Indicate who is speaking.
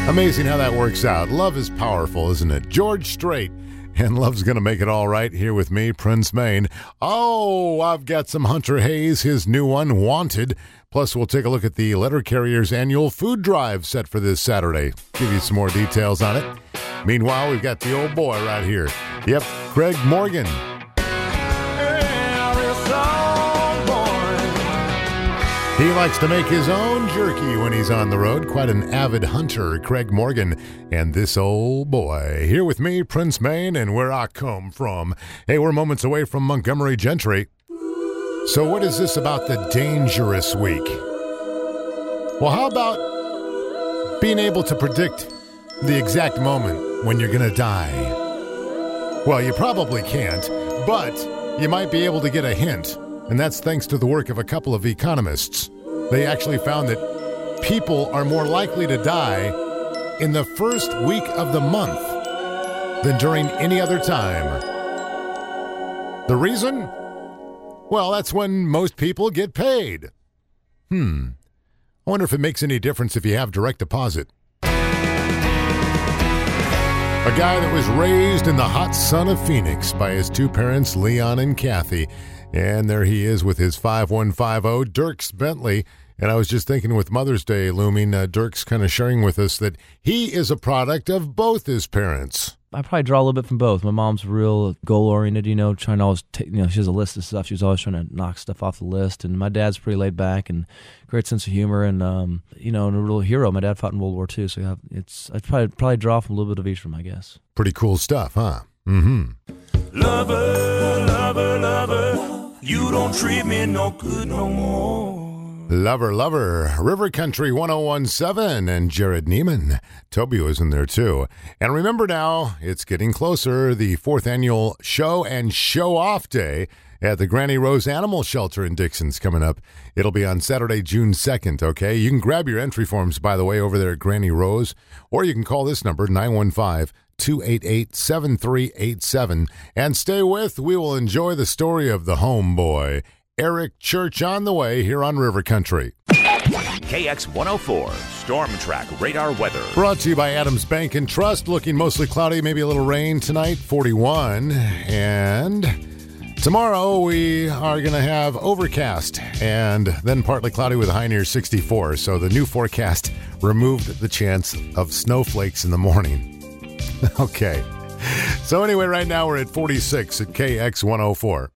Speaker 1: Amazing how that works out. Love is powerful, isn't it? George Strait. And Love's Gonna Make It All Right here with me, Prince Maine. Oh, I've got some Hunter Hayes, his new one, Wanted. Plus, we'll take a look at the letter carrier's annual food drive set for this Saturday. Give you some more details on it. Meanwhile, we've got the old boy right here. Yep, Craig Morgan. He likes to make his own jerky when he's on the road. Quite an avid hunter, Craig Morgan. And this old boy. Here with me, Prince Maine, and where I come from. Hey, we're moments away from Montgomery Gentry. So what is this about the dangerous week? Well, how about being able to predict the exact moment when you're going to die? Well, you probably can't, but you might be able to get a hint. And that's thanks to the work of a couple of economists. They actually found that people are more likely to die in the first week of the month than during any other time. The reason? Well, that's when most people get paid. I wonder if it makes any difference if you have direct deposit. A guy that was raised in the hot sun of Phoenix by his two parents, Leon and Kathy. And there he is with his 5150, Dierks Bentley. And I was just thinking with Mother's Day looming, Dierks kind of sharing with us that he is a product of both his parents.
Speaker 2: I probably draw a little bit from both. My mom's real goal-oriented, trying to always take, she has a list of stuff. She's always trying to knock stuff off the list. And my dad's pretty laid back and great sense of humor and, and a real hero. My dad fought in World War II, so I'd probably draw from a little bit of each from, I guess.
Speaker 1: Pretty cool stuff, huh? Mm-hmm.
Speaker 3: Lover, lover, lover. You don't treat me no good no more.
Speaker 1: Lover, lover, River Country 1017 and Jared Neiman. Toby was in there too. And remember now, it's getting closer, the 4th annual Show and Show Off Day at the Granny Rose Animal Shelter in Dixon's coming up. It'll be on Saturday, June 2nd, okay? You can grab your entry forms, by the way, over there at Granny Rose, or you can call this number, 915-288-7387. And stay with, we will enjoy the story of the homeboy, Eric Church, on the way here on River Country.
Speaker 4: KX 104, Storm Track Radar Weather.
Speaker 1: Brought to you by Adams Bank and Trust. Looking mostly cloudy, maybe a little rain tonight, 41. And tomorrow we are going to have overcast and then partly cloudy with a high near 64. So the new forecast removed the chance of snowflakes in the morning. Okay. So anyway, right now we're at 46 at KX 104.